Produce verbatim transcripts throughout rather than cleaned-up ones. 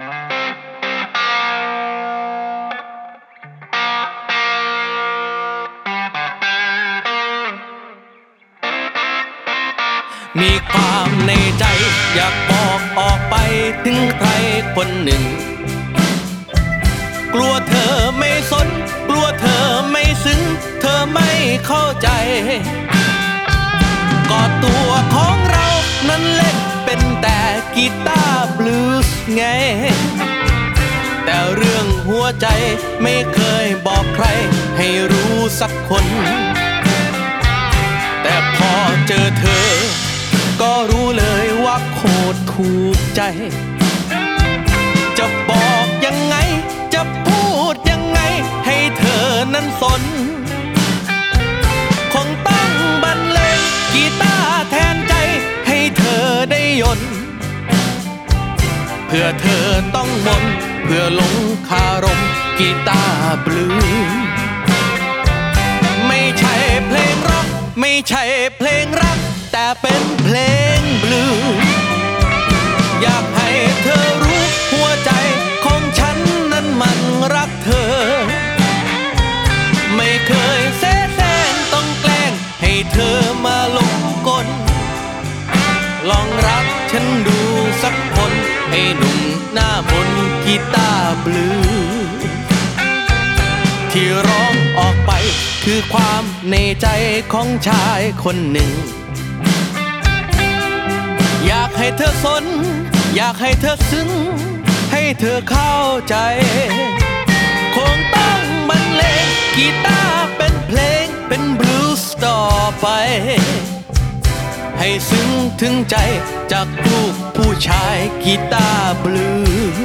มีความในใจอยากบอกออกไปถึงใครคนหนึ่งกลัวเธอไม่สนกลัวเธอไม่ซึ้งเธอไม่เข้าใจก็ตัวของเรานั้นเล่นเป็นแต่กีตาร์บลูส์ไงแต่เรื่องหัวใจไม่เคยบอกใครให้รู้สักคนแต่พอเจอเธอก็รู้เลยว่าโคตรถูกใจจะบอกยังไงจะพูดยังไงให้เธอนั้นสนคงต้องบรรเลงกีตาร์แทนใจให้เธอได้ยนต์เพื่อเธอต้องมนเพื่อหลงคารมกีตาร์บลูไม่ใช่เพลงร็อกไม่ใช่เพลงรักแต่เป็นเพลงบลูอยากให้เธอรู้หัวใจของฉันนั้นมันรักเธอไม่เคยแสแสร้งต้องแกล้งให้เธอมาหลงกลลองรักฉันดูสักคนให้หนุ่มหน้ามนต์กีตาร์บลูที่ร้องออกไปคือความในใจของชายคนหนึ่งอยากให้เธอสนอยากให้เธอซึ้งให้เธอเข้าใจคงต้องบรรเลงกีตาร์เป็นเพลงเป็นบลูส์ต่อไปให้ซึ้งถึงใจจากลูกผู้ชายกีตาร์บลู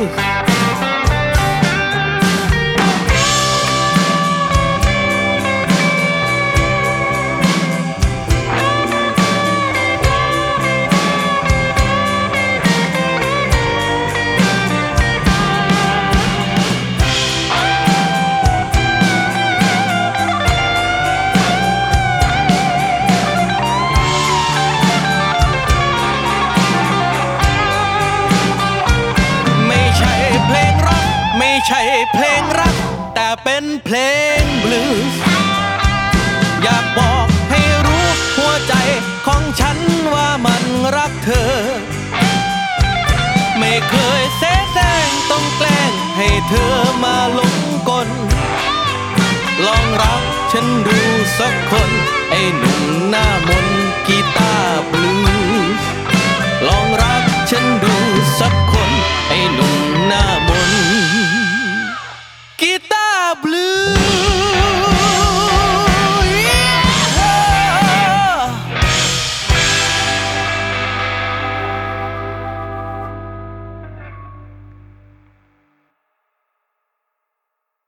ไม่ใช่เพลงรักแต่เป็นเพลงบลูส์อยากบอกให้รู้หัวใจของฉันว่ามันรักเธอไม่เคยแสแสร้งต้องแกล้งให้เธอมาหลงกลลองรักฉันดูสักคนไอ้หนุ่มหน้ามน